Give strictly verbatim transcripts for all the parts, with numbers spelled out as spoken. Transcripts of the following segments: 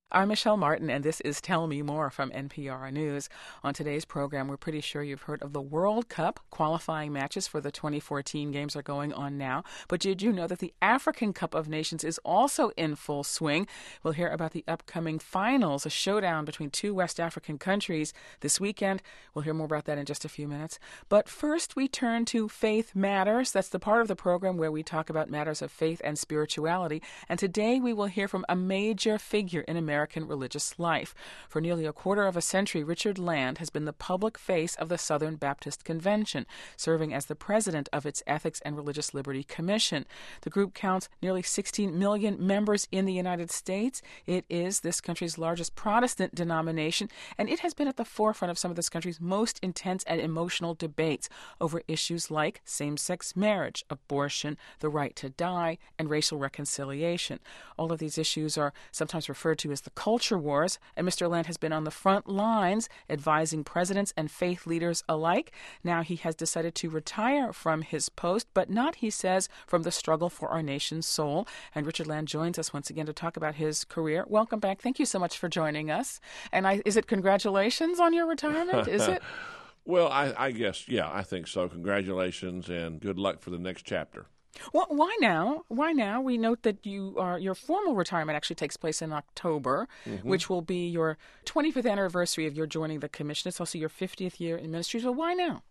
I'm Michelle Martin, and this is Tell Me More from N P R News. On today's program, we're pretty sure you've heard of the World Cup. Qualifying matches for the twenty fourteen games are going on now. But did you know that the African Cup of Nations is also in full swing? We'll hear about the upcoming finals, a showdown between two West African countries this weekend. We'll hear more about that in just a few minutes. But first, we turn to Faith Matters. That's the part of the program where we talk about matters of faith and spirituality. And today, we will hear from a major figure in American religious life. For nearly a quarter of a century, Richard Land has been the public face of the Southern Baptist Convention, serving as the president of its Ethics and Religious Liberty Commission. The group counts nearly sixteen million members in the United States. It is this country's largest Protestant denomination, and it has been at the forefront of some of this country's most intense and emotional debates over issues like same-sex marriage, abortion, the right to die, and racial reconciliation. All of these issues are sometimes referred to as the culture wars, and Mister Land has been on the front lines advising presidents and faith leaders alike. Now he has decided to retire from his post, but not, he says, from the struggle for our nation's soul. And Richard Land joins us once again to talk about his career. Welcome back. Thank you so much for joining us. And I, is it congratulations on your retirement? Is it? Well, I, I guess, yeah, I think so. Congratulations and good luck for the next chapter. Well, why now? Why now? We note that you are your formal retirement actually takes place in October, mm-hmm. which will be your twenty-fifth anniversary of your joining the commission. It's also your fiftieth year in ministry. So why now?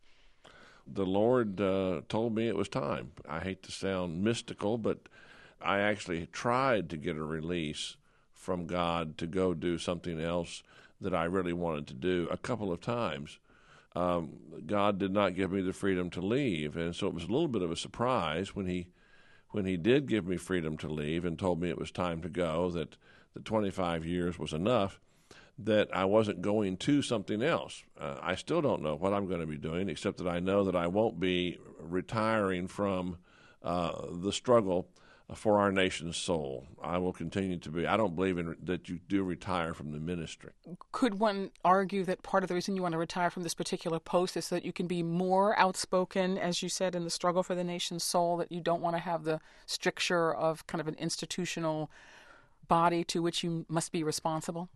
The Lord uh, told me it was time. I hate to sound mystical, but I actually tried to get a release from God to go do something else that I really wanted to do a couple of times. Um, God did not give me the freedom to leave, and so it was a little bit of a surprise when he when he did give me freedom to leave and told me it was time to go, that the twenty-five years was enough, that I wasn't going to something else. Uh, I still don't know what I'm going to be doing, except that I know that I won't be retiring from uh, the struggle for our nation's soul. I will continue to be. I don't believe in that you do retire from the ministry. Could one argue that part of the reason you want to retire from this particular post is so that you can be more outspoken, as you said, in the struggle for the nation's soul, that you don't want to have the stricture of kind of an institutional body to which you must be responsible?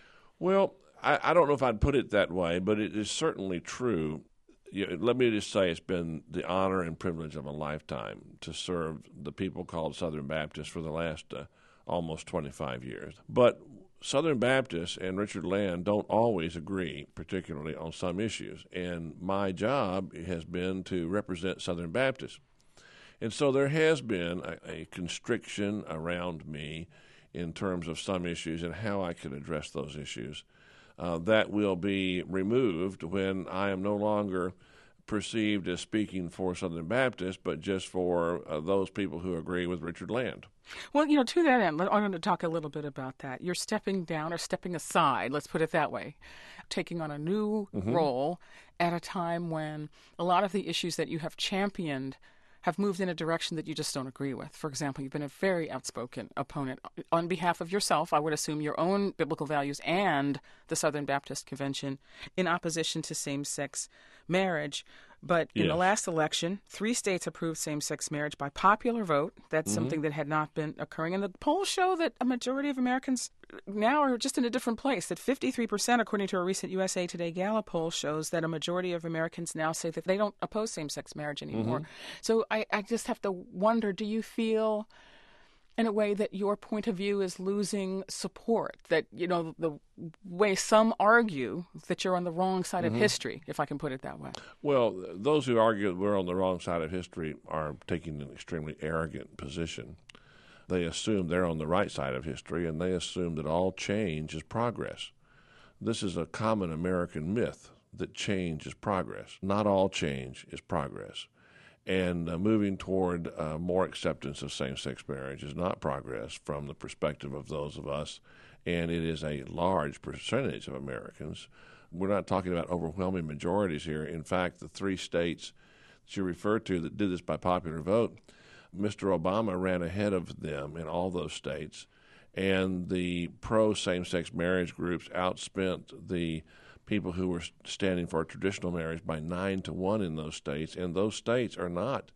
Well, I, I don't know if I'd put it that way, but it is certainly true. You, let me just say it's been the honor and privilege of a lifetime to serve the people called Southern Baptists for the last uh, almost twenty-five years. But Southern Baptists and Richard Land don't always agree, particularly on some issues. And my job has been to represent Southern Baptists. And so there has been a, a constriction around me in terms of some issues and how I can address those issues. Uh, that will be removed when I am no longer perceived as speaking for Southern Baptists, but just for uh, those people who agree with Richard Land. Well, you know, to that end, I'm going to talk a little bit about that. You're stepping down or stepping aside, let's put it that way, taking on a new mm-hmm. role at a time when a lot of the issues that you have championed have moved in a direction that you just don't agree with. For example, you've been a very outspoken opponent on behalf of yourself, I would assume your own biblical values and the Southern Baptist Convention in opposition to same-sex marriage. But in yes. the last election, three states approved same-sex marriage by popular vote. That's mm-hmm. something that had not been occurring. And the polls show that a majority of Americans now are just in a different place, that fifty-three percent, according to a recent U S A Today Gallup poll, shows that a majority of Americans now say that they don't oppose same-sex marriage anymore. Mm-hmm. So I, I just have to wonder, do you feel in a way that your point of view is losing support, that, you know, the way some argue that you're on the wrong side mm-hmm. of history, if I can put it that way? Well, those who argue that we're on the wrong side of history are taking an extremely arrogant position. They assume they're on the right side of history, and they assume that all change is progress. This is a common American myth, that change is progress. Not all change is progress. And uh, moving toward uh, more acceptance of same-sex marriage is not progress from the perspective of those of us, and it is a large percentage of Americans. We're not talking about overwhelming majorities here. In fact, the three states that you referred to that did this by popular vote, Mister Obama ran ahead of them in all those states, and the pro-same-sex marriage groups outspent the people who were standing for traditional marriage by nine to one in those states, and those states are not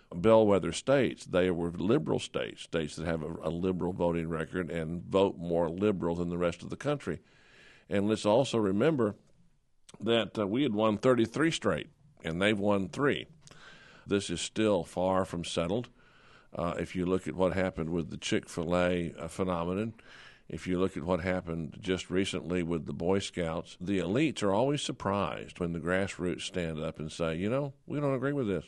bellwether states. They were liberal states, states that have a, a liberal voting record and vote more liberal than the rest of the country. And let's also remember that uh, we had won thirty-three straight, and they've won three. This is still far from settled. Uh, if you look at what happened with the Chick-fil-A uh, phenomenon, if you look at what happened just recently with the Boy Scouts, the elites are always surprised when the grassroots stand up and say, you know, we don't agree with this.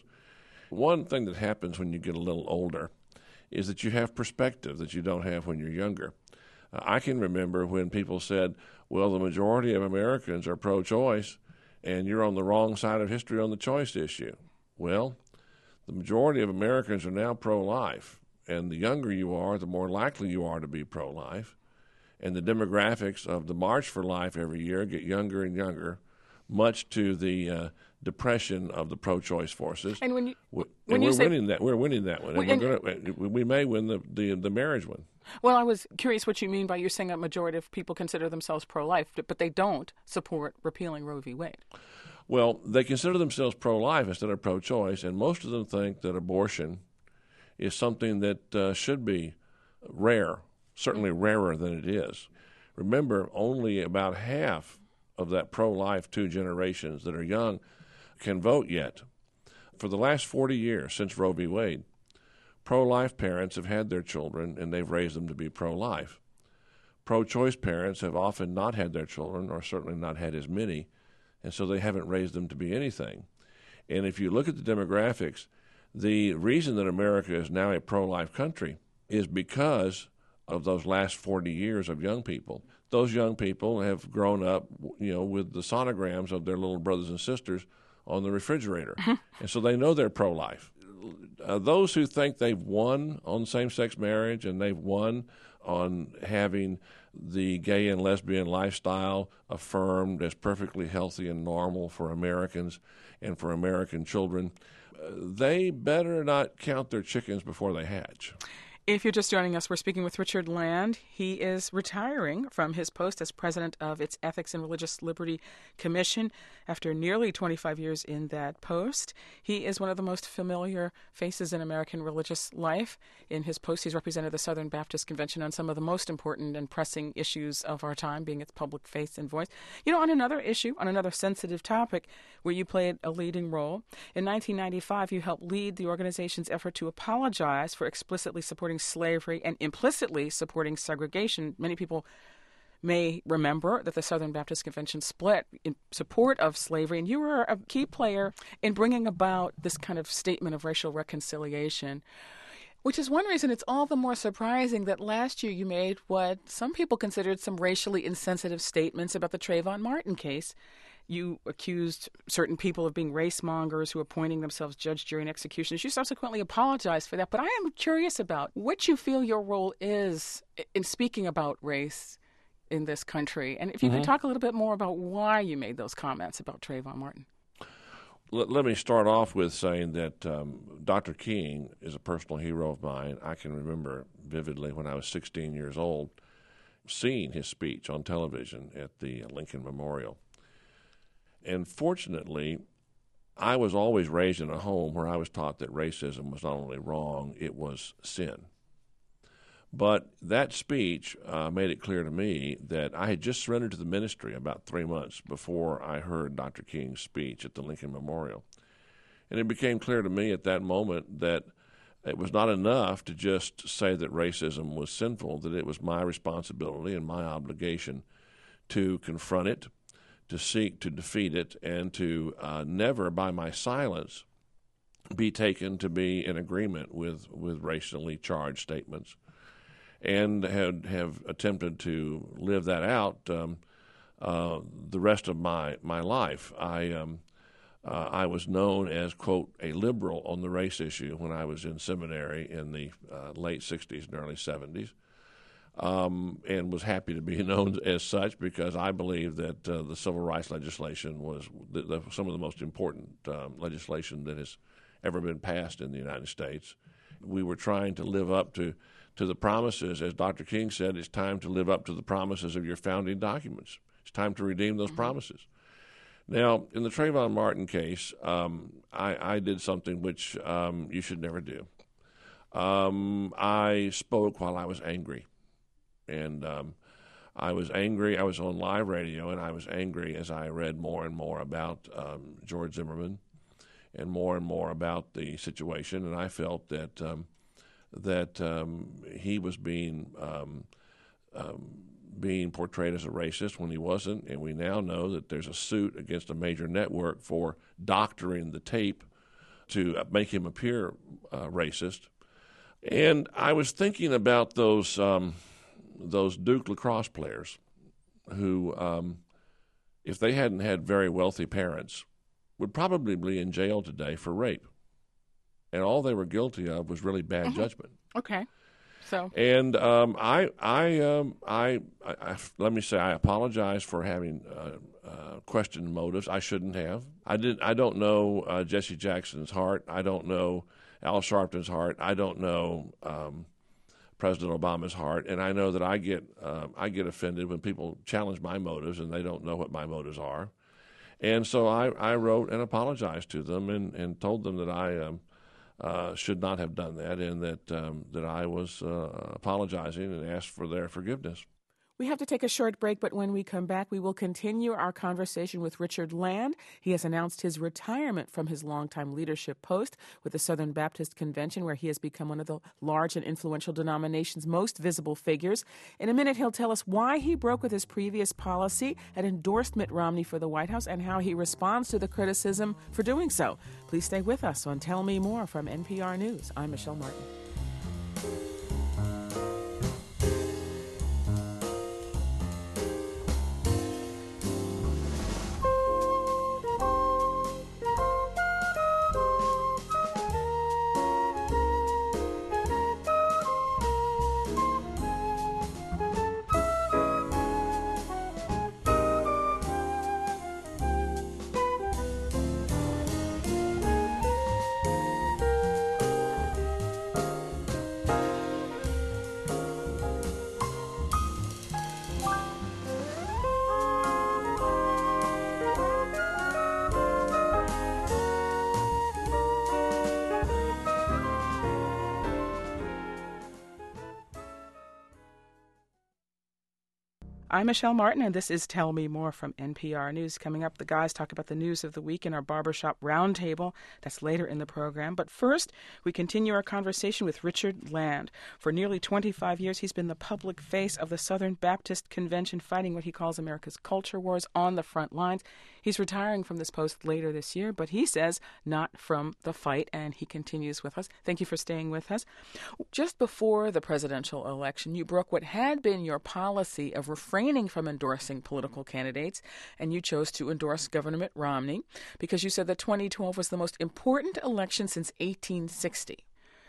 One thing that happens when you get a little older is that you have perspective that you don't have when you're younger. Uh, I can remember when people said, well, the majority of Americans are pro-choice, and you're on the wrong side of history on the choice issue. Well, the majority of Americans are now pro-life, and the younger you are, the more likely you are to be pro-life. And the demographics of the March for Life every year get younger and younger, much to the uh, depression of the pro-choice forces. And when you we, when and you we're say, winning that, we're winning that one, and, and, we're gonna, we may win the, the the marriage one. Well, I was curious what you mean by you saying a majority of people consider themselves pro-life, but they don't support repealing Roe v. Wade. Well, they consider themselves pro-life instead of pro-choice, and most of them think that abortion is something that uh, should be rare. Certainly rarer than it is. Remember, only about half of that pro-life two generations that are young can vote yet. For the last forty years, since Roe v. Wade, pro-life parents have had their children and they've raised them to be pro-life. Pro-choice parents have often not had their children, or certainly not had as many, and so they haven't raised them to be anything. And if you look at the demographics, the reason that America is now a pro-life country is because of those last forty years of young people. Those young people have grown up, you know, with the sonograms of their little brothers and sisters on the refrigerator. And so they know they're pro-life. Uh, those who think they've won on same-sex marriage and they've won on having the gay and lesbian lifestyle affirmed as perfectly healthy and normal for Americans and for American children, uh, they better not count their chickens before they hatch. If you're just joining us, we're speaking with Richard Land. He is retiring from his post as president of its Ethics and Religious Liberty Commission after nearly twenty-five years in that post. He is one of the most familiar faces in American religious life. In his post, he's represented the Southern Baptist Convention on some of the most important and pressing issues of our time, being its public face and voice. You know, on another issue, on another sensitive topic where you played a leading role, in nineteen ninety-five, you helped lead the organization's effort to apologize for explicitly supporting slavery and implicitly supporting segregation. Many people may remember that the Southern Baptist Convention split in support of slavery, and you were a key player in bringing about this kind of statement of racial reconciliation, which is one reason it's all the more surprising that last year you made what some people considered some racially insensitive statements about the Trayvon Martin case. You accused certain people of being race mongers who are appointing themselves judge, jury, and executioners. You subsequently apologized for that. But I am curious about what you feel your role is in speaking about race in this country. And if you mm-hmm. could talk a little bit more about why you made those comments about Trayvon Martin. Let, let me start off with saying that um, Doctor King is a personal hero of mine. I can remember vividly when I was sixteen years old seeing his speech on television at the Lincoln Memorial. And fortunately, I was always raised in a home where I was taught that racism was not only wrong, it was sin. But that speech uh, made it clear to me that I had just surrendered to the ministry about three months before I heard Doctor King's speech at the Lincoln Memorial. And it became clear to me at that moment that it was not enough to just say that racism was sinful, that it was my responsibility and my obligation to confront it, to seek to defeat it, and to uh, never, by my silence, be taken to be in agreement with, with racially charged statements, and had, have attempted to live that out um, uh, the rest of my, my life. I, um, uh, I was known as, quote, a liberal on the race issue when I was in seminary in the uh, late sixties and early seventies. Um, and was happy to be known as such because I believe that uh, the civil rights legislation was the, the, some of the most important um, legislation that has ever been passed in the United States. We were trying to live up to, to the promises. As Doctor King said, it's time to live up to the promises of your founding documents. It's time to redeem those mm-hmm. promises. Now, in the Trayvon Martin case, um, I, I did something which um, you should never do. Um, I spoke while I was angry, and um, I was angry. I was on live radio, and I was angry as I read more and more about um, George Zimmerman and more and more about the situation, and I felt that um, that um, he was being um, um, being portrayed as a racist when he wasn't, and we now know that there's a suit against a major network for doctoring the tape to make him appear uh, racist. And I was thinking about those um, those Duke lacrosse players who, um, if they hadn't had very wealthy parents, would probably be in jail today for rape. And all they were guilty of was really bad mm-hmm. judgment. Okay. So. And um, I, I, um, I, I, I, let me say, I apologize for having uh, uh, questioned motives. I shouldn't have. I did. I don't know uh, Jesse Jackson's heart. I don't know Al Sharpton's heart. I don't know um, President Obama's heart. And I know that I get, uh, I get offended when people challenge my motives and they don't know what my motives are. And so I, I wrote and apologized to them and, and told them that I. Um, Uh, should not have done that, and that um, that I was uh, apologizing and asked for their forgiveness. We have to take a short break, but when we come back, we will continue our conversation with Richard Land. He has announced his retirement from his longtime leadership post with the Southern Baptist Convention, where he has become one of the large and influential denomination's most visible figures. In a minute, he'll tell us why he broke with his previous policy and endorsed Mitt Romney for the White House and how he responds to the criticism for doing so. Please stay with us on Tell Me More from N P R News. I'm Michelle Martin. I'm Michelle Martin, and this is Tell Me More from N P R News. Coming up, the guys talk about the news of the week in our Barbershop Roundtable. That's later in the program. But first, we continue our conversation with Richard Land. For nearly twenty-five years, he's been the public face of the Southern Baptist Convention, fighting what he calls America's culture wars on the front lines. He's retiring from this post later this year, but he says not from the fight, and he continues with us. Thank you for staying with us. Just before the presidential election, you broke what had been your policy of refraining from endorsing political candidates, and you chose to endorse Governor Mitt Romney because you said that twenty twelve was the most important election since eighteen sixty.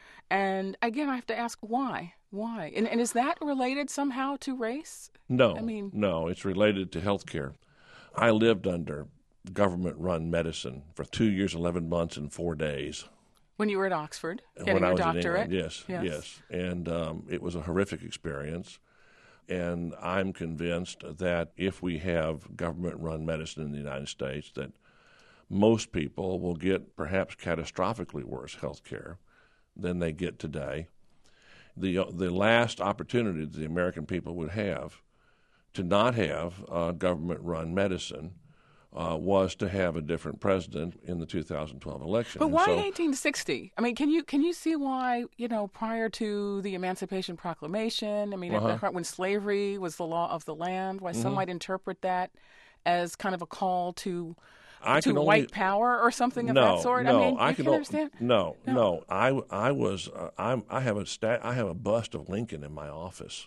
And again, I have to ask why? Why? And, and is that related somehow to race? No, I mean, no, it's related to health care. I lived under government-run medicine for two years, eleven months, and four days. When you were at Oxford, getting when I your was doctorate? In England, yes, yes, yes. And um, it was a horrific experience. And I'm convinced that if we have government-run medicine in the United States, that most people will get perhaps catastrophically worse health care than they get today. The, the last opportunity that the American people would have to not have uh, government-run medicine uh, was to have a different president in the two thousand twelve election. But And why so, eighteen sixty? I mean, can you can you see why, you know, prior to the Emancipation Proclamation, I mean, Uh-huh. at the heart when slavery was the law of the land, why some Mhm. might interpret that as kind of a call to I to can only- white power or something of no, that sort? No, I mean, I you can, can o- understand? No, No. no. I, I was uh, I'm, I have a stat, I have a bust of Lincoln in my office.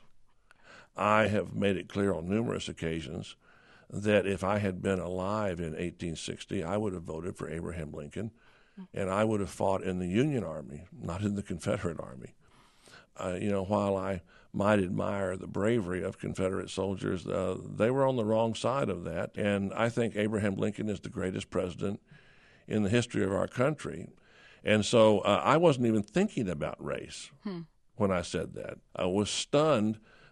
I have made it clear on numerous occasions that if I had been alive in eighteen sixty, I would have voted for Abraham Lincoln, and I would have fought in the Union Army, not in the Confederate Army. Uh, you know, while I might admire the bravery of Confederate soldiers, uh, they were on the wrong side of that. And I think Abraham Lincoln is the greatest president in the history of our country. And so uh, I wasn't even thinking about race Hmm. when I said that. I was stunned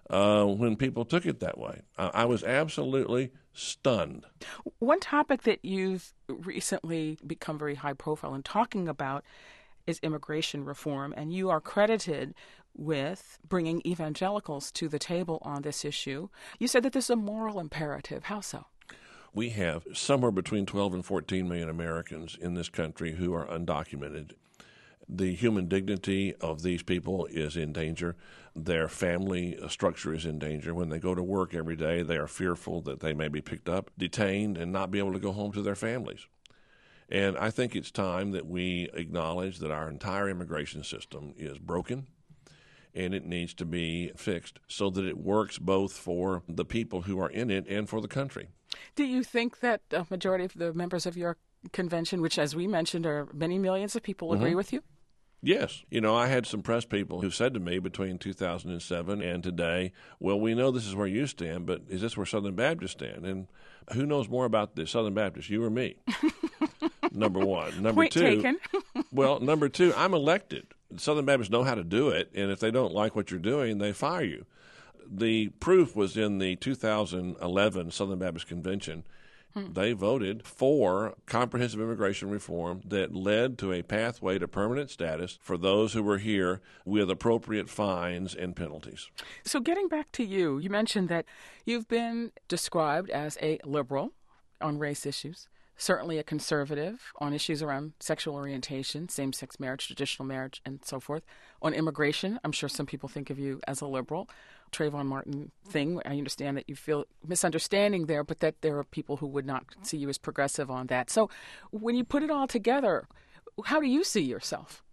uh, when people took it that way. I, I was absolutely stunned. One topic that you've recently become very high profile in talking about is immigration reform, and you are credited with bringing evangelicals to the table on this issue. You said that this is a moral imperative. How so? We have somewhere between twelve and fourteen million Americans in this country who are undocumented. The human dignity of these people is in danger. Their family structure is in danger. When they go to work every day, they are fearful that they may be picked up, detained, and not be able to go home to their families. And I think it's time that we acknowledge that our entire immigration system is broken, and it needs to be fixed so that it works both for the people who are in it and for the country. Do you think that a majority of the members of your convention, which, as we mentioned, are many millions of people, agree mm-hmm. with you? Yes. You know, I had some press people who said to me between two thousand seven and today, well, we know this is where you stand, but is this where Southern Baptists stand? And who knows more about the Southern Baptists, you or me? Number one. Number Point two. taken. Well, number two, I'm elected. Southern Baptists know how to do it, and if they don't like what you're doing, they fire you. The proof was in the two thousand eleven Southern Baptist Convention. Hmm. They voted for comprehensive immigration reform that led to a pathway to permanent status for those who were here with appropriate fines and penalties. So getting back to you, you mentioned that you've been described as a liberal on race issues, certainly a conservative on issues around sexual orientation, same-sex marriage, traditional marriage, and so forth. On immigration, I'm sure some people think of you as a liberal. Trayvon Martin thing, I understand that you feel misunderstanding there, but that there are people who would not see you as progressive on that. So when you put it all together, how do you see yourself?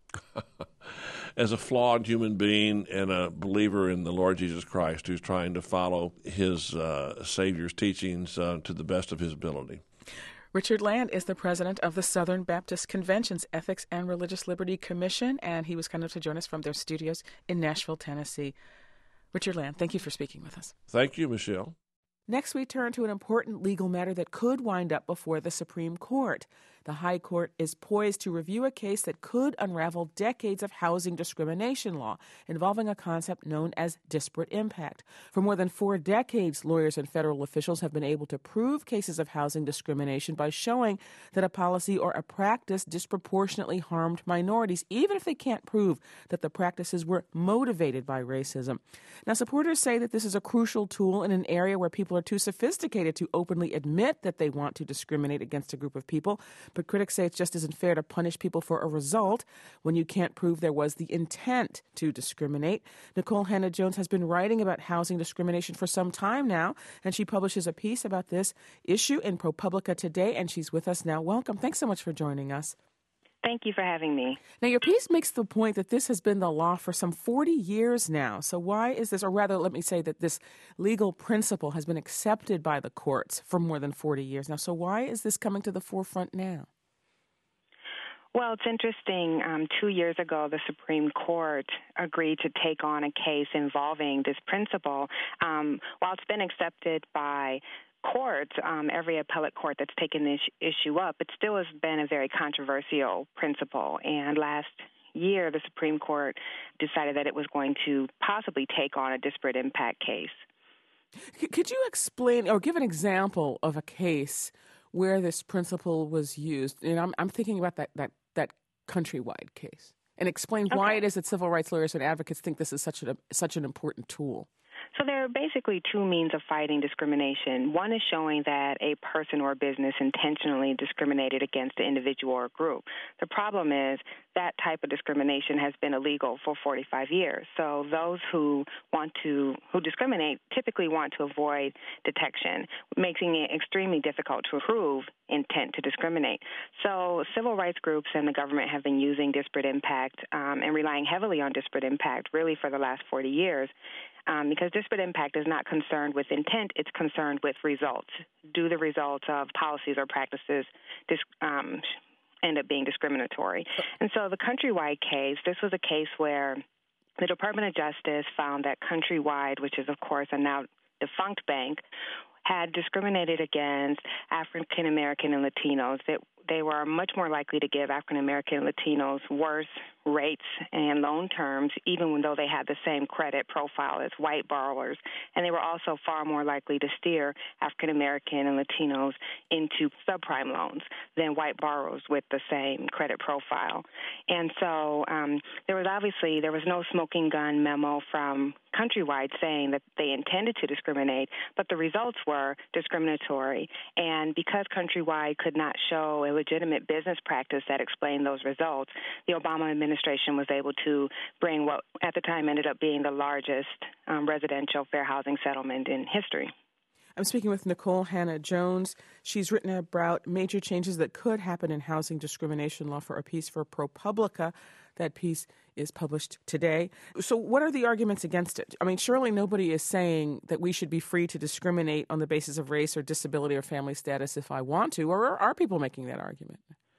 As a flawed human being and a believer in the Lord Jesus Christ who's trying to follow his uh, Savior's teachings uh, to the best of his ability. Richard Land is the president of the Southern Baptist Convention's Ethics and Religious Liberty Commission, and he was kind enough to join us from their studios in Nashville, Tennessee. Richard Land, thank you for speaking with us. Thank you, Michelle. Next, we turn to an important legal matter that could wind up before the Supreme Court. The High Court is poised to review a case that could unravel decades of housing discrimination law involving a concept known as disparate impact. For more than four decades, lawyers and federal officials have been able to prove cases of housing discrimination by showing that a policy or a practice disproportionately harmed minorities, even if they can't prove that the practices were motivated by racism. Now, supporters say that this is a crucial tool in an area where people are too sophisticated to openly admit that they want to discriminate against a group of people. But critics say it just isn't fair to punish people for a result when you can't prove there was the intent to discriminate. Nikole Hannah-Jones has been writing about housing discrimination for some time now, and she publishes a piece about this issue in ProPublica today, and she's with us now. Welcome. Thanks so much for joining us. Thank you for having me. Now, your piece makes the point that this has been the law for some forty years now. So why is this, or rather, let me say that this legal principle has been accepted by the courts for more than forty years now. So why is this coming to the forefront now? Well, it's interesting. Um, two years ago, the Supreme Court agreed to take on a case involving this principle. Um, while it's been accepted by courts, um, every appellate court that's taken this issue up, it still has been a very controversial principle. And last year, the Supreme Court decided that it was going to possibly take on a disparate impact case. Could you explain or give an example of a case where this principle was used? And I'm, I'm thinking about that, that, that countrywide case, and explain okay. why it is that civil rights lawyers and advocates think this is such a, such an important tool. So there are basically two means of fighting discrimination. One is showing that a person or business intentionally discriminated against an individual or group. The problem is that type of discrimination has been illegal for forty-five years. So those who want to, who discriminate typically want to avoid detection, making it extremely difficult to prove intent to discriminate. So civil rights groups and the government have been using disparate impact um, and relying heavily on disparate impact really for the last forty years. Um, because disparate impact is not concerned with intent, it's concerned with results. Do the results of policies or practices dis- um, end up being discriminatory? And so the Countrywide case, this was a case where the Department of Justice found that Countrywide, which is, of course, a now defunct bank, had discriminated against African American and Latinos that they were much more likely to give African American and Latinos worse rates and loan terms, even though they had the same credit profile as white borrowers. And they were also far more likely to steer African American and Latinos into subprime loans than white borrowers with the same credit profile. And so um, there was obviously, there was no smoking gun memo from Countrywide saying that they intended to discriminate, but the results were discriminatory. And because Countrywide could not show a legitimate business practice that explained those results, the Obama administration was able to bring what at the time ended up being the largest um, residential fair housing settlement in history. I'm speaking with Nikole Hannah-Jones. She's written about major changes that could happen in housing discrimination law for a piece for ProPublica. That piece is published today. So what are the arguments against it? I mean, surely nobody is saying that we should be free to discriminate on the basis of race or disability or family status if I want to, or are people making that argument?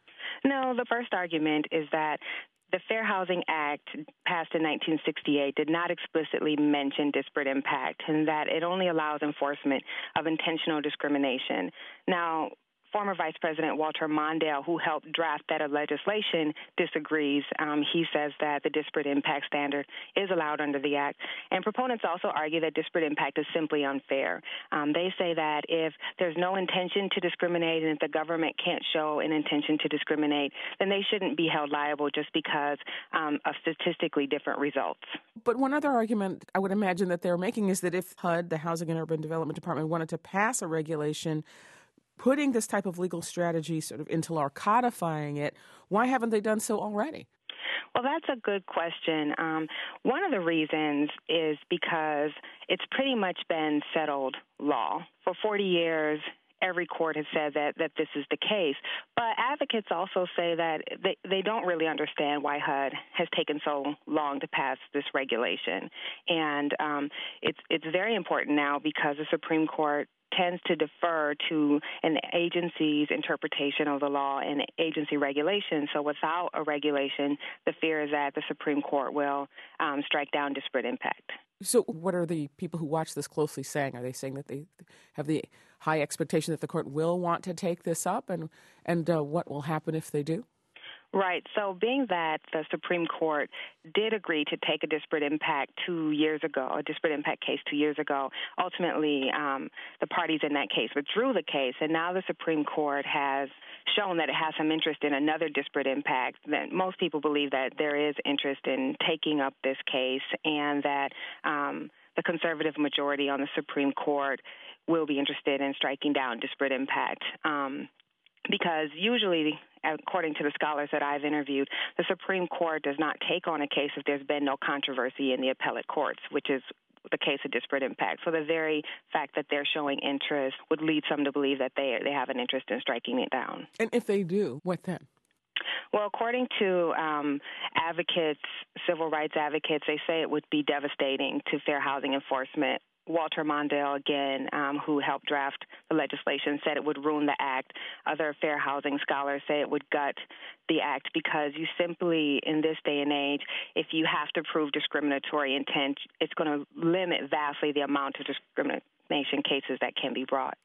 No, the first argument is that the Fair Housing Act, passed in nineteen sixty-eight, did not explicitly mention disparate impact, and that it only allows enforcement of intentional discrimination. Now, former Vice President Walter Mondale, who helped draft that legislation, disagrees. Um, he says that the disparate impact standard is allowed under the Act. And proponents also argue that disparate impact is simply unfair. Um, they say that if there's no intention to discriminate and if the government can't show an intention to discriminate, then they shouldn't be held liable just because um, of statistically different results. But one other argument I would imagine that they're making is that if H U D, the Housing and Urban Development Department, wanted to pass a regulation putting this type of legal strategy sort of into law, codifying it, why haven't they done so already? Well, that's a good question. Um, one of the reasons is because it's pretty much been settled law. For forty years, every court has said that, that this is the case. But advocates also say that they, they don't really understand why H U D has taken so long to pass this regulation. And um, it's it's very important now because the Supreme Court tends to defer to an agency's interpretation of the law and agency regulation. So without a regulation, the fear is that the Supreme Court will um, strike down disparate impact. So what are the people who watch this closely saying? Are they saying that they have the high expectation that the court will want to take this up, and, and uh, what will happen if they do? Right. So being that the Supreme Court did agree to take a disparate impact two years ago, a disparate impact case two years ago, ultimately um, the parties in that case withdrew the case, and now the Supreme Court has shown that it has some interest in another disparate impact. That most people believe that there is interest in taking up this case, and that um, the conservative majority on the Supreme Court will be interested in striking down disparate impact. Um, Because usually, according to the scholars that I've interviewed, the Supreme Court does not take on a case if there's been no controversy in the appellate courts, which is the case of disparate impact. So the very fact that they're showing interest would lead some to believe that they they have an interest in striking it down. And if they do, what then? Well, according to um, advocates, civil rights advocates, they say it would be devastating to fair housing enforcement. Walter Mondale, again, um, who helped draft the legislation, said it would ruin the act. Other fair housing scholars say it would gut the act because you simply, in this day and age, if you have to prove discriminatory intent, it's going to limit vastly the amount of discrimination cases that can be brought.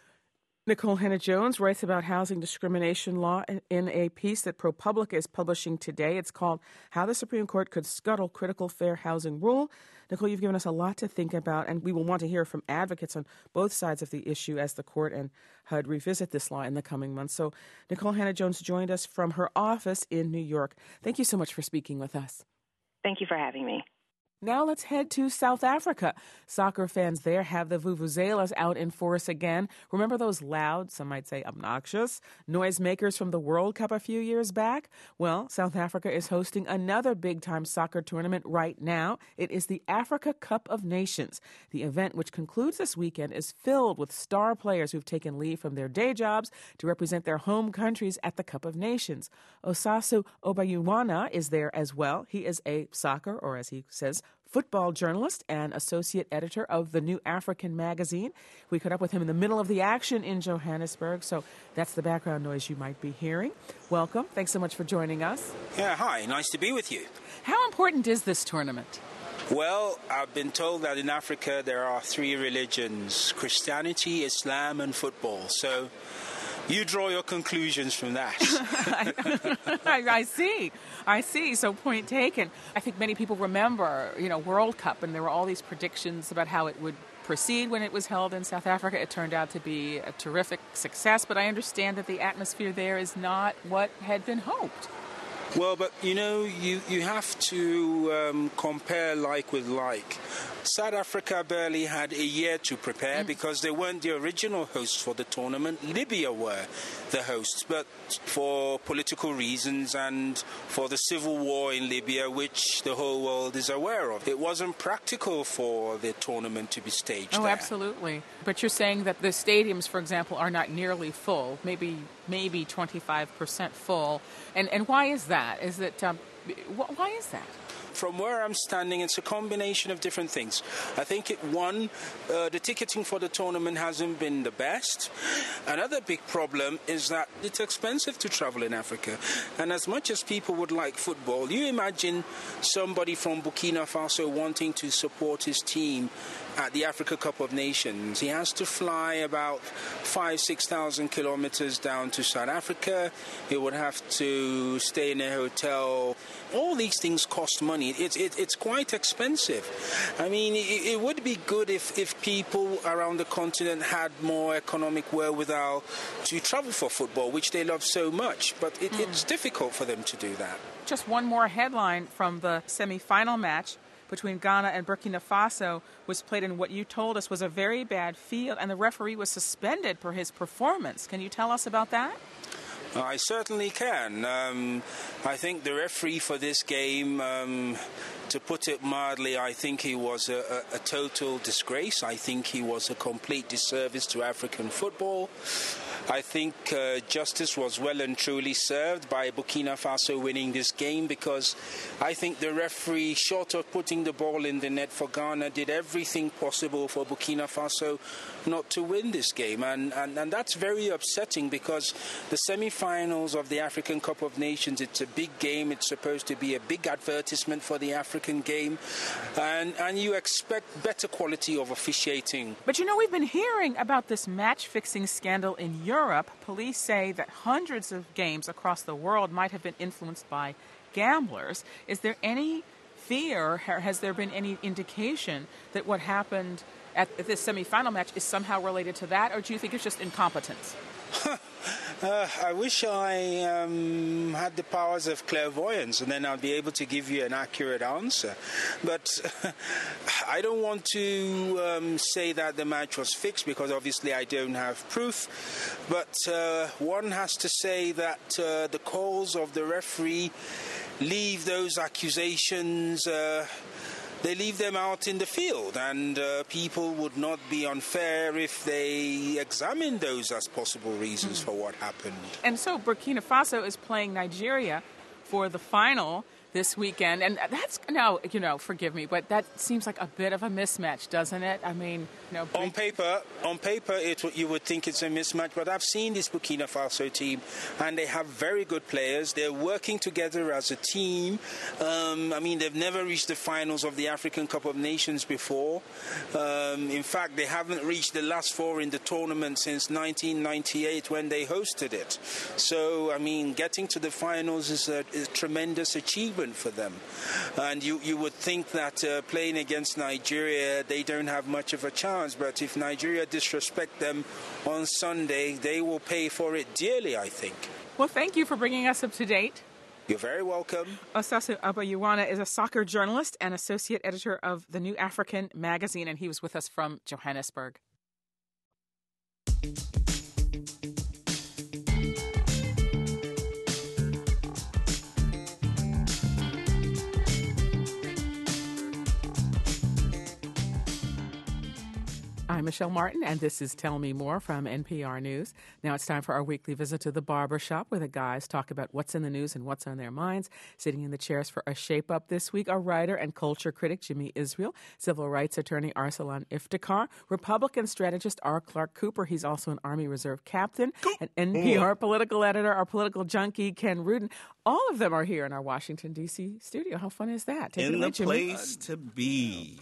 Nikole Hannah-Jones writes about housing discrimination law in a piece that ProPublica is publishing today. It's called How the Supreme Court Could Scuttle Critical Fair Housing Rule. Nikole, you've given us a lot to think about, and we will want to hear from advocates on both sides of the issue as the court and H U D revisit this law in the coming months. So Nikole Hannah-Jones joined us from her office in New York. Thank you so much for speaking with us. Thank you for having me. Now let's head to South Africa. Soccer fans there have the vuvuzelas out in force again. Remember those loud, some might say obnoxious, noisemakers from the World Cup a few years back? Well, South Africa is hosting another big-time soccer tournament right now. It is the Africa Cup of Nations. The event, which concludes this weekend, is filled with star players who've taken leave from their day jobs to represent their home countries at the Cup of Nations. Osasu Obayuwana is there as well. He is a soccer, or as he says, football journalist and associate editor of the New African magazine. We caught up with him in the middle of the action in Johannesburg, so that's the background noise you might be hearing. Welcome. Thanks so much for joining us. Yeah, hi. Nice to be with you. How important is this tournament? Well, I've been told that in Africa there are three religions, Christianity, Islam, and football. So You draw your conclusions from that. I, I see. I see. So point taken. I think many people remember, you know, World Cup, and there were all these predictions about how it would proceed when it was held in South Africa. It turned out to be a terrific success, but I understand that the atmosphere there is not what had been hoped. Well, but, you know, you, you have to um, compare like with like. South Africa barely had a year to prepare mm. because they weren't the original hosts for the tournament. Libya were the hosts, but for political reasons and for the civil war in Libya, which the whole world is aware of, it wasn't practical for the tournament to be staged Oh, there. absolutely. But you're saying that the stadiums, for example, are not nearly full, maybe maybe twenty-five percent full. And, and why is that? Is it, um, wh- why is that? From where I'm standing, it's a combination of different things. I think, it, one, uh, the ticketing for the tournament hasn't been the best. Another big problem is that it's expensive to travel in Africa. And as much as people would like football, you imagine somebody from Burkina Faso wanting to support his team at the Africa Cup of Nations. He has to fly about five, six thousand kilometers down to South Africa. He would have to stay in a hotel. All these things cost money. It, it, it's quite expensive. I mean, it, it would be good if, if people around the continent had more economic wherewithal to travel for football, which they love so much. But it, mm. it's difficult for them to do that. Just one more headline from the semi-final match between Ghana and Burkina Faso was played in what you told us was a very bad field, and the referee was suspended for his performance. Can you tell us about that? I certainly can. Um, I think the referee for this game, um, to put it mildly, I think he was a, a, a total disgrace. I think he was a complete disservice to African football. I think uh, justice was well and truly served by Burkina Faso winning this game, because I think the referee, short of putting the ball in the net for Ghana, did everything possible for Burkina Faso not to win this game. And, and, and that's very upsetting, because the semi-finals of the African Cup of Nations, it's a big game. It's supposed to be a big advertisement for the African game. And, and you expect better quality of officiating. But you know, we've been hearing about this match-fixing scandal in Europe. Europe, police say that hundreds of games across the world might have been influenced by gamblers. Is there any fear, has there been any indication that what happened at this semi-final match is somehow related to that, or do you think it's just incompetence? uh, I wish I um, had the powers of clairvoyance, and then I'd be able to give you an accurate answer. But I don't want to um, say that the match was fixed, because obviously I don't have proof. But uh, one has to say that uh, the calls of the referee leave those accusations uh, They leave them out in the field, and uh, people would not be unfair if they examine those as possible reasons mm. for what happened. And so Burkina Faso is playing Nigeria for the final this weekend, and that's, no, you know, forgive me, but that seems like a bit of a mismatch, doesn't it? I mean, you know, on paper, on paper, it you would think it's a mismatch, but I've seen this Burkina Faso team, and they have very good players. They're working together as a team. Um, I mean, they've never reached the finals of the African Cup of Nations before. Um, in fact, they haven't reached the last four in the tournament since nineteen ninety-eight when they hosted it. So, I mean, getting to the finals is a, is a tremendous achievement for them. And you, you would think that uh, playing against Nigeria, they don't have much of a chance. But if Nigeria disrespect them on Sunday, they will pay for it dearly, I think. Well, thank you for bringing us up to date. You're very welcome. Osasu Abayuwana is a soccer journalist and associate editor of the New African magazine, and he was with us from Johannesburg. I'm Michelle Martin, and this is Tell Me More from N P R News. Now it's time for our weekly visit to the barber shop, where the guys talk about what's in the news and what's on their minds. Sitting in the chairs for a shape-up this week are writer and culture critic Jimmy Israel, civil rights attorney Arsalan Iftikhar, Republican strategist R. Clark Cooper. He's also an Army Reserve captain, and N P R political editor, our political junkie Ken Rudin. All of them are here in our Washington, D C studio. How fun is that? Take in it away, the Jimmy. place to be.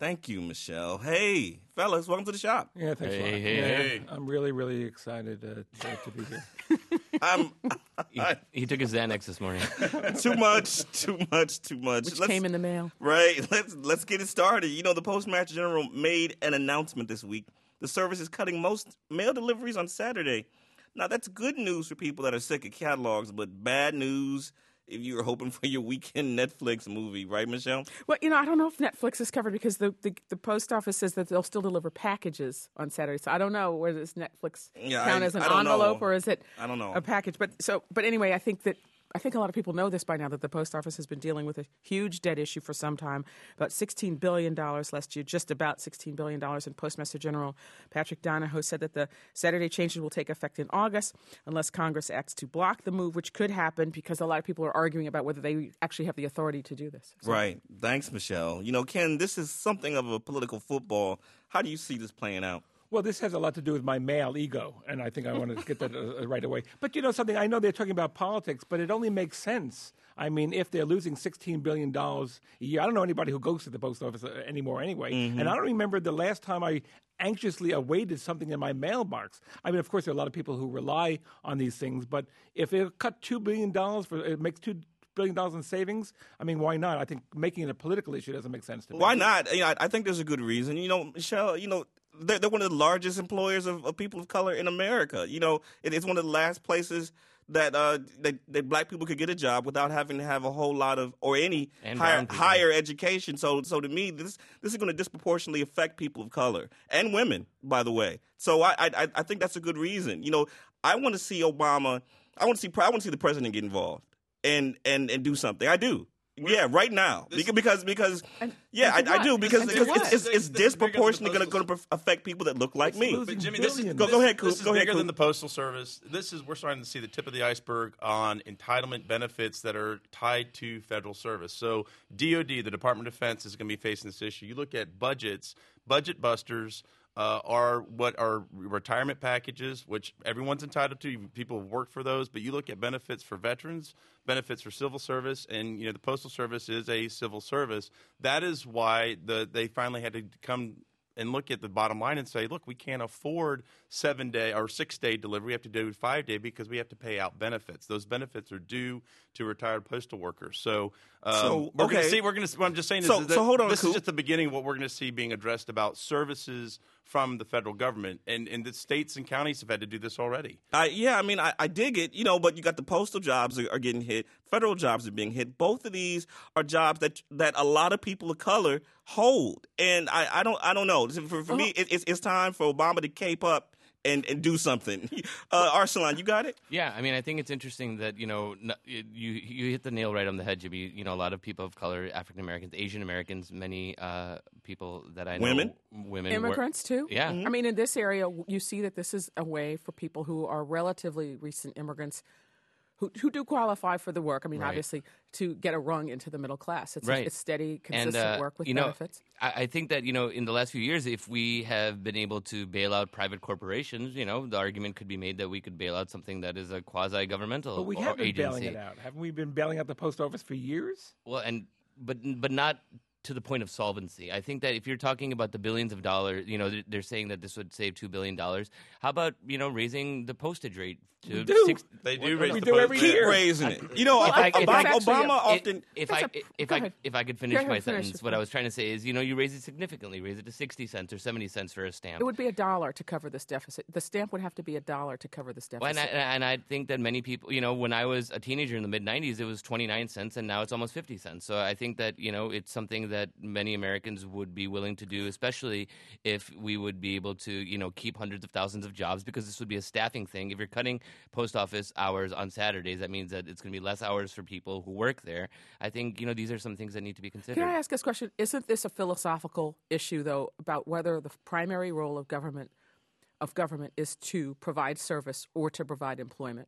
Thank you, Michelle. Hey, fellas, welcome to the shop. Yeah, thanks Hey, a lot. hey, Yeah, hey. I'm really, really excited uh, to, to be here. I'm He, he took his Xanax this morning. too much, too much, too much. Which Let's- came in the mail. Right. Let's let's get it started. You know, the Postmaster General made an announcement this week. The service is cutting most mail deliveries on Saturday. Now, that's good news for people that are sick of catalogs, but bad news if you were hoping for your weekend Netflix movie, right, Michelle? Well, you know, I don't know if Netflix is covered because the, the, the post office says that they'll still deliver packages on Saturday. So I don't know whether this Netflix Yeah, count I- as an I don't envelope know. or is it I don't know. a package. But so, but anyway, I think that I think a lot of people know this by now that the post office has been dealing with a huge debt issue for some time. About sixteen billion dollars last year, just about sixteen billion dollars. And Postmaster General Patrick Donahoe said that the Saturday changes will take effect in August unless Congress acts to block the move, which could happen because a lot of people are arguing about whether they actually have the authority to do this. So, Right. Thanks, Michelle. You know, Ken, this is something of a political football. How do you see this playing out? Well, this has a lot to do with my male ego, and I think I want to get that uh, right away. But you know something, I know they're talking about politics, but it only makes sense. I mean, if they're losing sixteen billion dollars a year, I don't know anybody who goes to the post office uh, anymore anyway, Mm-hmm. and I don't remember the last time I anxiously awaited something in my mailbox. I mean, of course, there are a lot of people who rely on these things, but if it cut two billion dollars, for it makes two billion dollars in savings, I mean, why not? I think making it a political issue doesn't make sense to me. Why not? You know, I, I think there's a good reason. You know, Michelle, you know, they're, they're one of the largest employers of, of people of color in America. You know, it, it's one of the last places that, uh, that that black people could get a job without having to have a whole lot of or any And higher, brown people. higher education. So, so to me, this this is going to disproportionately affect people of color and women, by the way. So I I, I think that's a good reason. You know, I want to see Obama. I want to see I want to see the president get involved and and and do something. I do. Yeah, right now. Because because, because And- yeah, and to I, I what? do because, And to because what? it's, it's, it's This is bigger than the disproportionately going postal- to affect people that look like me. losing But Jimmy, this is billions. Go- go ahead, Coop. This is Go ahead, bigger Coop. than the Postal Service. This is we're starting to see the tip of the iceberg on entitlement benefits that are tied to federal service. So D O D, the Department of Defense, is going to be facing this issue. You look at budgets, budget busters. Uh, are what are retirement packages, which everyone's entitled to. People have worked for those, but you look at benefits for veterans, benefits for civil service, and you know the Postal Service is a civil service. That is why the they finally had to come and look at the bottom line and say, look, we can't afford seven day or six day delivery. We have to do five day because we have to pay out benefits. Those benefits are due to retired postal workers. So, um, So, we're going okay. to see. We're going to. What I'm just saying So- is that so hold on, this Coop. is just the beginning of what we're going to see being addressed about services from the federal government, and and the states and counties have had to do this already. I, yeah, I mean, I, I dig it, you know, but you got the postal jobs are, are getting hit, federal jobs are being hit. Both of these are jobs that that a lot of people of color hold, and I, I don't I don't know. For, for me, it, it's it's time for Obama to cape up and, and do something. Uh, Arsalan, you got it? Yeah, I mean, I think it's interesting that, you know, n- you you hit the nail right on the head, Jimmy. You know, a lot of people of color, African Americans, Asian Americans, many uh, people that I know. Women? Women. were- Immigrants, too? Yeah. I mean, in this area, you see that this is a way for people who are relatively recent immigrants who, who do qualify for the work. I mean, Right. obviously, to get a rung into the middle class. It's, Right. it's steady, consistent and, uh, work with you know, benefits. I, I think that, you know, in the last few years, if we have been able to bail out private corporations, you know, the argument could be made that we could bail out something that is a quasi-governmental But we or have been agency. bailing it out. Haven't we been bailing out the post office for years? Well, and but but not to the point of solvency. I think that if you're talking about the billions of dollars, you know, they're, they're saying that this would save two billion dollars. How about, you know, raising the postage rate to We do. six? They do What raise we the do post- every Keep year. raising it. You know, If I- if Obama, I- Obama If- often. If, That's I a- if go I ahead. if I could Go finish ahead, my finish sentence, your what I was trying to say is, you know, you raise it significantly, raise it to sixty cents or seventy cents for a stamp. It would be a dollar to cover this deficit. The stamp would have to be a dollar to cover this Well, deficit. and, I, and I think that many people, you know, when I was a teenager in the mid nineties, it was twenty-nine cents, and now it's almost fifty cents. So I think that, you know, it's something that many Americans would be willing to do, especially if we would be able to, you know, keep hundreds of thousands of jobs, because this would be a staffing thing. If you're cutting post office hours on Saturdays, that means that it's going to be less hours for people who work there. I think, you know, these are some things that need to be considered. Can I ask this question? Isn't this a philosophical issue, though, about whether the primary role of government of government is to provide service or to provide employment?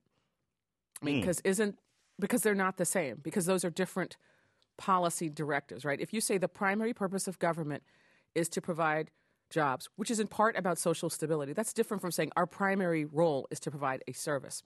I mean, because isn't because they're not the same. Because those are different policy directives, right? If you say the primary purpose of government is to provide jobs, which is in part about social stability, that's different from saying our primary role is to provide a service.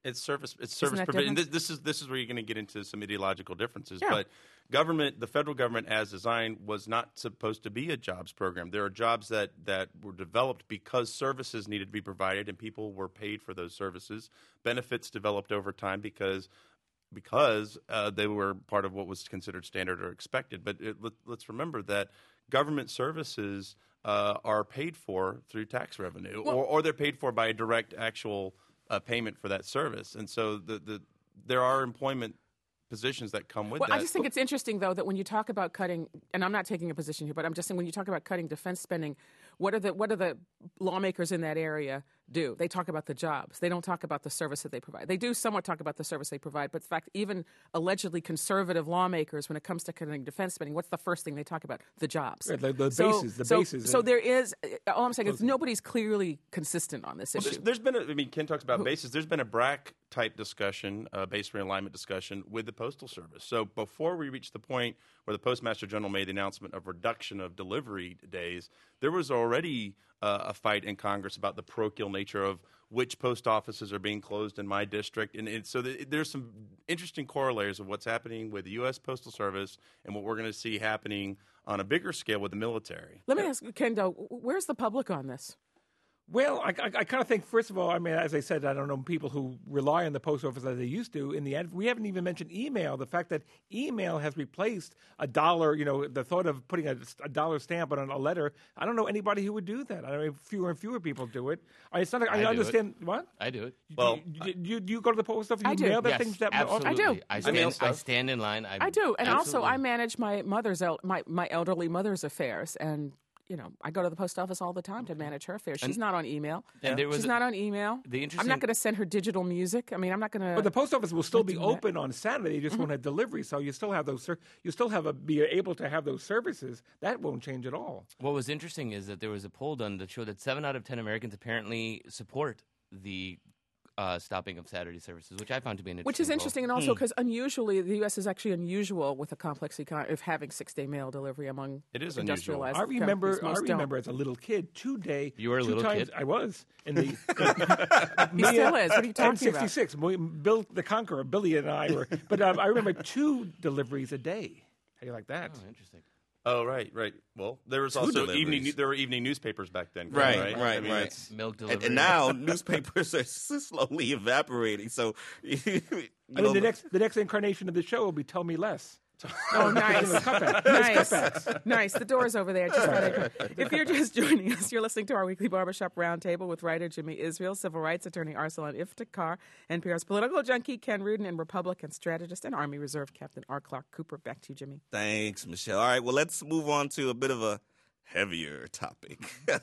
It's service. It's service provision. This, this is this is where you're going to get into some ideological differences. Yeah. But government, the federal government, as designed, was not supposed to be a jobs program. There are jobs that that were developed because services needed to be provided, and people were paid for those services. Benefits developed over time because because uh, they were part of what was considered standard or expected. But it, let, let's remember that government services uh, are paid for through tax revenue, Well, or, or they're paid for by a direct actual uh, payment for that service. And so the, the there are employment positions that come with well, that. I just think it's interesting, though, that when you talk about cutting, and I'm not taking a position here, but I'm just saying when you talk about cutting defense spending, what are the what are the lawmakers in that area do? They talk about the jobs. They don't talk about the service that they provide. They do somewhat talk about the service they provide, but in fact, even allegedly conservative lawmakers, when it comes to cutting defense spending, what's the first thing they talk about? The jobs. Right, the, the so, bases, the so, bases. So there is, all I'm saying is nobody's clearly consistent on this Well, issue. there's, there's been, a, I mean, Ken talks about bases. There's been a B R A C type discussion, uh, base realignment discussion with the Postal Service. So before we reached the point where the Postmaster General made the announcement of reduction of delivery days, there was already uh, a fight in Congress about the parochial nature of which post offices are being closed in my district. And it, so the, there's some interesting corollaries of what's happening with the U S Postal Service and what we're going to see happening on a bigger scale with the military. Let me ask you, Kendo, where's the public on this? Well, I, I, I kind of think, first of all, I mean, as I said, I don't know people who rely on the post office as they used to. In the end, we haven't even mentioned email. The fact that email has replaced a dollar, you know, the thought of putting a, a dollar stamp on a letter. I don't know anybody who would do that. I mean, fewer and fewer people do it. I, it's not. I, I I understand it. what. I do it. Well, do, you, do you go to the post office? You I do. mail that Yes, things that absolutely. I do. I I stand, mail I stuff. stand in line. I, I do, and also absolutely. I manage my mother's el- my my elderly mother's affairs, and you know I go to the post office all the time to manage her affairs. She's And- not on email. and there was She's a- not on email. the I'm interesting- not going to send her digital music. I mean, I'm not going to. But the post office will still be do that. open on Saturday. You just won't have delivery, so you still have those. Ser- you still have a be able to have those services. That won't change at all. What was interesting is that there was a poll done that showed that seven out of ten Americans apparently support the uh, stopping of Saturday services, which I found to be an interesting Which is poll. interesting, and also because unusually the U S is actually unusual with a complex economy of having six-day mail delivery among It is industrialized I remember. countries. I Most don't. remember as a little kid, two day. You were a two little times, kid? I was in the. He still is. What are you talking ten sixty-six. Bill the Conqueror, Billy and I were. But um, I remember two deliveries a day. How do you like that? Oh, interesting. Oh, right, right. Well, there was Two also deliveries. evening. There were evening newspapers back then. Ken, Right, right, right, I mean, right. it's- Milk And, delivery. and now newspapers are s- slowly evaporating. So, you I know, mean, the next the next incarnation of the show will be Tell Me Less. Oh, nice. Cutback. Nice. Nice. The door's over there. Just thought I'd come. If you're just joining us, you're listening to our weekly barbershop roundtable with writer Jimmy Israel, civil rights attorney Arsalan Iftikhar, N P R's political junkie Ken Rudin, and Republican strategist and Army Reserve Captain R. Clark Cooper. Back to you, Jimmy. thanks, Michelle. All right, well, let's move on to a bit of a heavier topic.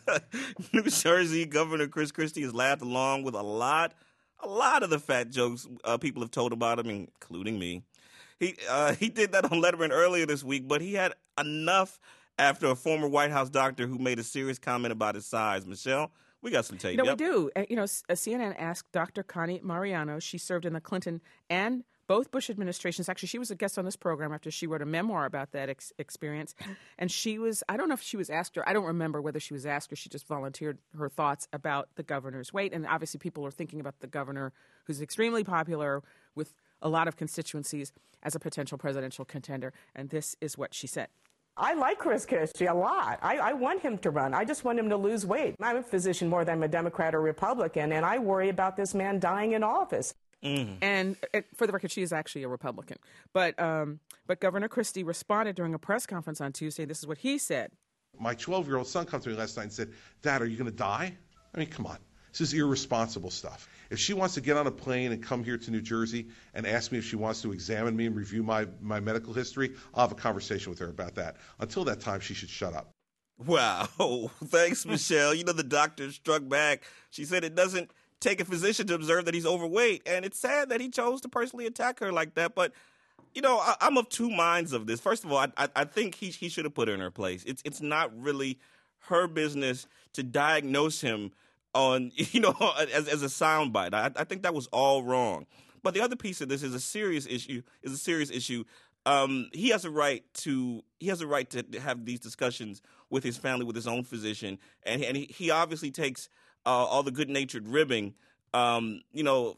New Jersey Governor Chris Christie has laughed along with a lot, a lot of the fat jokes uh, people have told about him, including me. He uh, he did that on Letterman earlier this week, but he had enough after a former White House doctor who made a serious comment about his size. Michelle, we got some tape. You know, Yep. we do. Uh, You know, s- uh, C N N asked Doctor Connie Mariano. She served in the Clinton and both Bush administrations. Actually, she was a guest on this program after she wrote a memoir about that ex- experience. And she was, I don't know if she was asked or I don't remember whether she was asked or she just volunteered her thoughts about the governor's weight. And obviously, people are thinking about the governor, who's extremely popular with a lot of constituencies, as a potential presidential contender. And this is what she said. I like Chris Christie a lot. I, I want him to run. I just want him to lose weight. I'm a physician more than I'm a Democrat or Republican, and I worry about this man dying in office. And uh, for the record, she is actually a Republican. But um, but Governor Christie responded during a press conference on Tuesday. This is what he said. My twelve-year-old son comes to me last night and said, Dad, are you going to die? I mean, come on. This is irresponsible stuff. If she wants to get on a plane and come here to New Jersey and ask me if she wants to examine me and review my, my medical history, I'll have a conversation with her about that. Until that time, she should shut up. Wow. Thanks, Michelle. You know, the doctor struck back. She said it doesn't take a physician to observe that he's overweight. And it's sad that he chose to personally attack her like that. But, you know, I, I'm of two minds of this. First of all, I, I, I think he, he should have put her in her place. It's, it's not really her business to diagnose him on, you know, as, as a soundbite. I, I think that was all wrong. But the other piece of this is a serious issue, is a serious issue. Um, he has a right to he has a right to have these discussions with his family, with his own physician, and and he, he obviously takes uh, all the good natured ribbing, um, you know,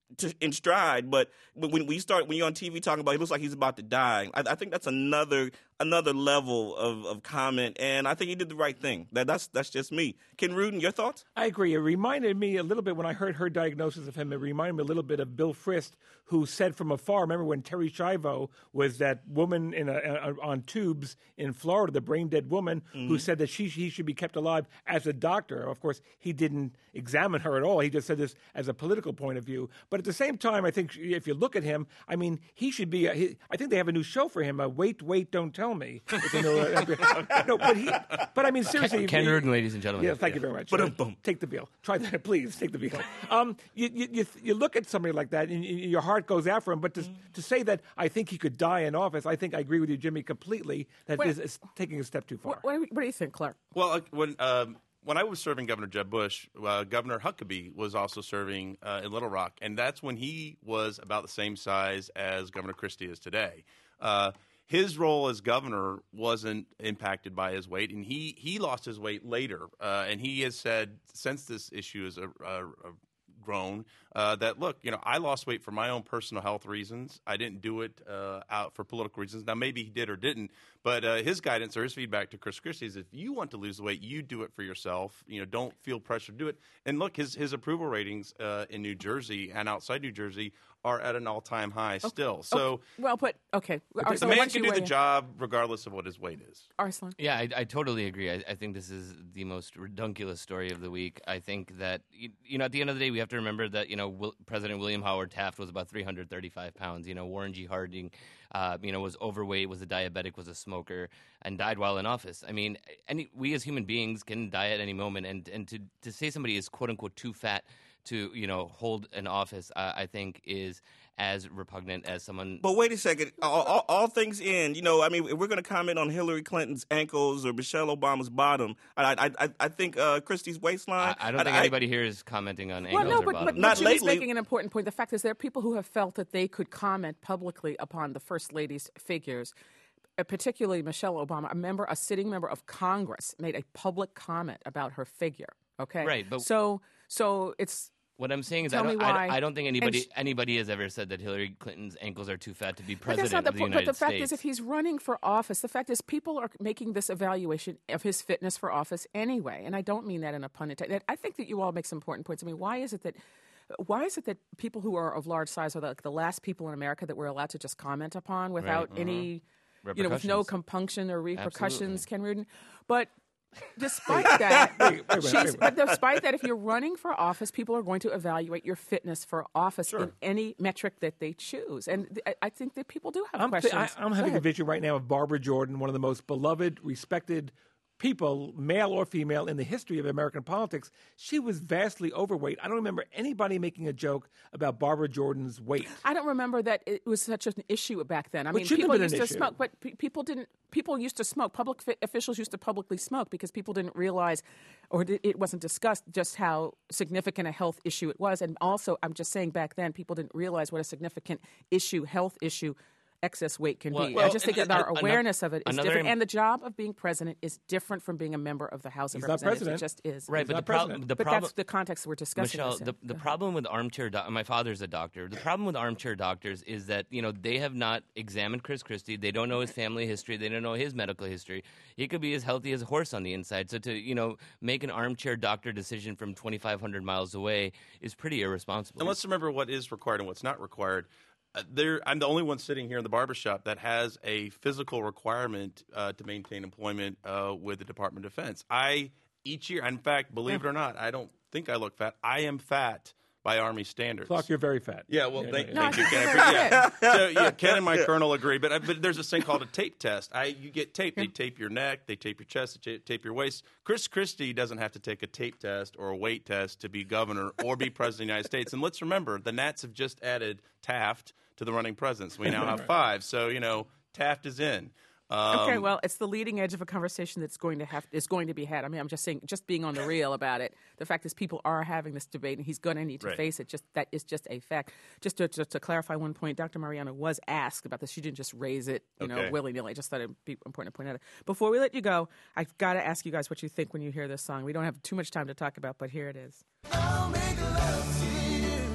to, in stride. But when we start, when you're on T V talking about, he looks like he's about to die. I, I think that's another another level of, of comment, and I think he did the right thing. That that's that's just me. Ken Rudin, your thoughts? I agree. It reminded me a little bit when I heard her diagnosis of him. It reminded me a little bit of Bill Frist, who said from afar. Remember when Terry Schiavo was that woman in a, a, on tubes in Florida, the brain dead woman, mm-hmm. who said that she he should be kept alive as a doctor. Of course, he didn't examine her at all. He just said this as a political point of view. But at the same time, I think if you look at him, I mean, he should be. A, he, I think they have a new show for him. A Wait, Wait, Don't Tell Me. You know, uh, no, but he. But I mean, seriously, Ken Rudin, ladies and gentlemen. Yeah, thank you very much. Boom, boom. Take the bill. Try that, please. Take the bill. Um, you, you, you, you look at somebody like that, and your heart goes out for him. But to, to say that I think he could die in office, I think I agree with you, Jimmy, completely. That What- is, is taking a step too far. What, what, do, you, what do you think, Clark? Well, uh, when um, when I was serving Governor Jeb Bush, uh, Governor Huckabee was also serving uh, in Little Rock, and that's when he was about the same size as Governor Christie is today. Uh, his role as governor wasn't impacted by his weight, and he, he lost his weight later. Uh, and he has said since this issue is a, a, a grown uh, that, look, you know, I lost weight for my own personal health reasons. I didn't do it uh, out for political reasons. Now, maybe he did or didn't, but uh, his guidance or his feedback to Chris Christie is if you want to lose the weight, you do it for yourself. You know, don't feel pressure to do it. And look, his, his approval ratings uh, in New Jersey and outside New Jersey are at an all-time high still. So, Okay. Well, but okay. the Arslan, man why can don't you do the weigh in? job regardless of what his weight is. Arslan. Yeah, I, I totally agree. I, I think this is the most redunculous story of the week. I think that, you, you know, at the end of the day, we have to remember that, you know, Will, President William Howard Taft was about three hundred thirty-five pounds. You know, Warren G. Harding, uh, you know, was overweight, was a diabetic, was a smoker, and died while in office. I mean, any, we as human beings can die at any moment. And, and to, to say somebody is, quote unquote, too fat to, you know, hold an office, uh, I think is as repugnant as someone. But wait a second. All, all, all things in, you know, I mean, if we're going to comment on Hillary Clinton's ankles or Michelle Obama's bottom, I I, I think uh, Christie's waistline. I, I don't think I, anybody here is commenting on Well, ankles no, or but, bottom. but, but Not Jimmy's lately. making an important point. The fact is there are people who have felt that they could comment publicly upon the First Lady's figures, uh, particularly Michelle Obama. A member, a sitting member of Congress, made a public comment about her figure. Okay, Right, but- so so it's. What I'm saying is, Tell I me don't, I, why. don't- I don't think And anybody sh- anybody has ever said that Hillary Clinton's ankles are too fat to be But president that's not the of the point. United But the fact States. is, if he's running for office, the fact is, people are making this evaluation of his fitness for office anyway. And I don't mean that in a pun intended. I think that you all make some important points. I mean, why is it that? Why is it that people who are of large size are like the last people in America that we're allowed to just comment upon without any, you know, with no Repercussions. compunction or repercussions, Absolutely. Ken Rudin? But despite that, wait, wait, wait, she's, wait. but despite that, if you're running for office, people are going to evaluate your fitness for office in any metric that they choose. And th- I- I think that people do have I'm, questions. I, I'm Go having a ahead. vision right now of Barbara Jordan, one of the most beloved, respected people, male or female, in the history of American politics. She was vastly overweight. I don't remember anybody making a joke about Barbara Jordan's weight. I don't remember that it was such an issue back then. I Well, it mean, shouldn't people have used been an to issue. smoke, but pe- people didn't. People used to smoke. Public fi- officials used to publicly smoke because people didn't realize, or di- it wasn't discussed, just how significant a health issue it was. And also, I'm just saying, back then, people didn't realize what a significant issue, health issue, excess weight can Well, be. well, I just think and- that our and- awareness of it is another different. im- and the job of being president is different from being a member of the House of He's not Representatives. president. It just is. Right, He's but the, not prob- president. the But problem. that's the context we're discussing. Michelle, this in. the, the problem with armchair doc- my father's a doctor. The problem with armchair doctors is that, you know, they have not examined Chris Christie. They don't know his family history. They don't know his medical history. He could be as healthy as a horse on the inside. So to, you know, make an armchair doctor decision from twenty-five hundred miles away is pretty irresponsible. And let's remember what is required and what's not required. Uh, there, I'm the only one sitting here in the barbershop that has a physical requirement uh, to maintain employment uh, with the Department of Defense. I, each year, in fact, believe it or not, I don't think I look fat. I am fat by Army standards. Clark, you're very fat. Yeah, well, Yeah, thank, yeah, thank yeah. you, Ken. I appreciate- yeah. So, yeah, Ken and my colonel agree, but, I, but there's this thing called a tape test. I, you get taped. They tape your neck, they tape your chest, they tape your waist. Chris Christie doesn't have to take a tape test or a weight test to be governor or be president of the United States. And let's remember, the Nats have just added Taft to the running presidents. We now have five. So, you know, Taft is in. Um, Okay, well, it's the leading edge of a conversation that's going to have is going to be had. I mean, I'm just saying, just being on the real about it. The fact is, people are having this debate, and he's going to need to Right. face it. Just that is just a fact. Just to, to, to clarify one point, Doctor Mariano was asked about this. She didn't just raise it, you know, Okay. willy nilly. I just thought it'd be important to point out. Before we let you go, I've got to ask you guys what you think when you hear this song. We don't have too much time to talk about, but here it is. I'll make love to you.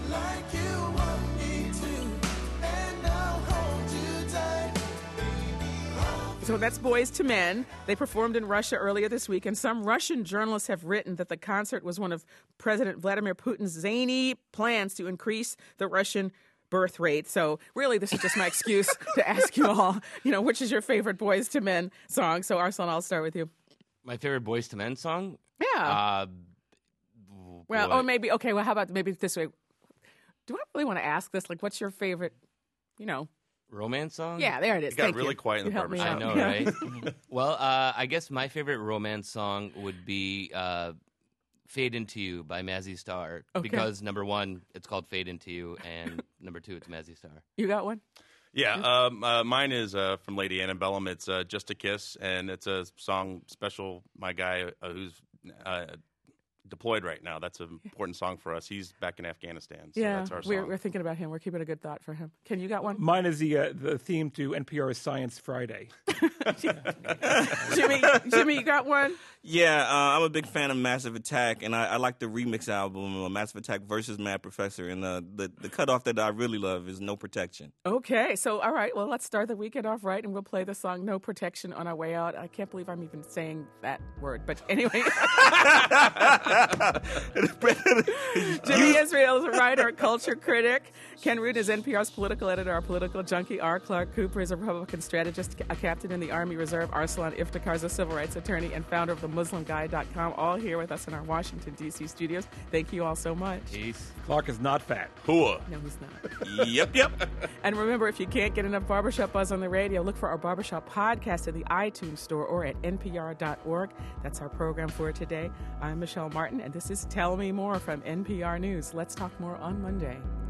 like you want me to, and I'll hold you tight. So that's Boys to Men. They performed in Russia earlier this week, and some Russian journalists have written that the concert was one of President Vladimir Putin's zany plans to increase the Russian birth rate. So really, this is just my excuse to ask you all, you know, which is your favorite Boys to Men song? So Arslan, I'll start with you. My favorite Boys to Men song? Yeah. Uh, well, what? or maybe, okay, well, how about maybe this way? Do I really want to ask this? Like, what's your favorite, you know? Romance song? Yeah, there it is. It got Thank really you. quiet in the You helped me barbershop. out. I know, right? Well, uh, I guess my favorite romance song would be uh, Fade Into You by Mazzy Star. Okay. Because, number one, it's called Fade Into You, and number two, it's Mazzy Star. You got one? Yeah, um, uh, mine is uh, from Lady Antebellum. It's uh, Just a Kiss, and it's a song special. My guy uh, who's uh, deployed right now, that's an important song for us. He's back in Afghanistan, so yeah, that's our song. we're, we're thinking about him. We're keeping a good thought for him. Ken, you got one? Mine is the uh, the theme to N P R's Science Friday. Jimmy, Jimmy, you got one? Yeah, uh, I'm a big fan of Massive Attack, and I, I like the remix album, uh, Massive Attack versus Mad Professor, and uh, the, the cutoff that I really love is No Protection. Okay, so all right, well, let's start the weekend off right, and we'll play the song No Protection on our way out. I can't believe I'm even saying that word, but anyway. Jimmy Israel is a writer, culture critic. Ken Root is N P R's political editor, our political junkie. R. Clark Cooper is a Republican strategist, a captain in the Army Reserve. Arslan Iftikhar is a civil rights attorney and founder of the Muslim Guide dot com, all here with us in our Washington, D C studios. Thank you all so much. Peace. Clark is not fat. Hooah. No, he's not. Yep, yep. And remember, if you can't get enough Barbershop Buzz on the radio, look for our Barbershop podcast in the iTunes store or at N P R dot org. That's our program for today. I'm Michelle Martin, and this is Tell Me More from N P R News. Let's talk more on Monday.